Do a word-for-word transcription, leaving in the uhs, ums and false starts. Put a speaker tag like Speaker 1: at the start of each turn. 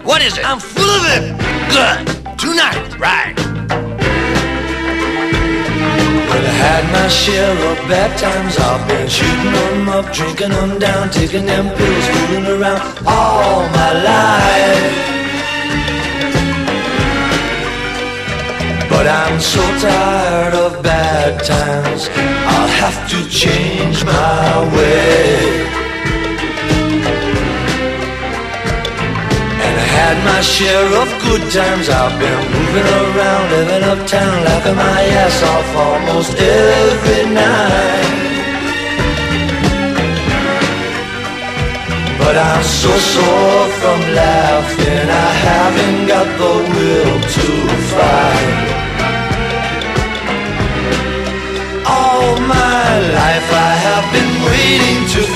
Speaker 1: What is it?
Speaker 2: I'm full of it.
Speaker 1: Good.
Speaker 2: Tonight.
Speaker 1: Right.
Speaker 2: Well, I had my share of bad times. I've been shooting them up, drinking them down, taking them pills, fooling around all my life. But I'm so tired of bad times, I'll have to change my way. And I had my share of good times. I've been moving around, living uptown, laughing my ass off almost every night. But I'm so sore from laughing, I haven't got the will to fight. All my life I have been waiting to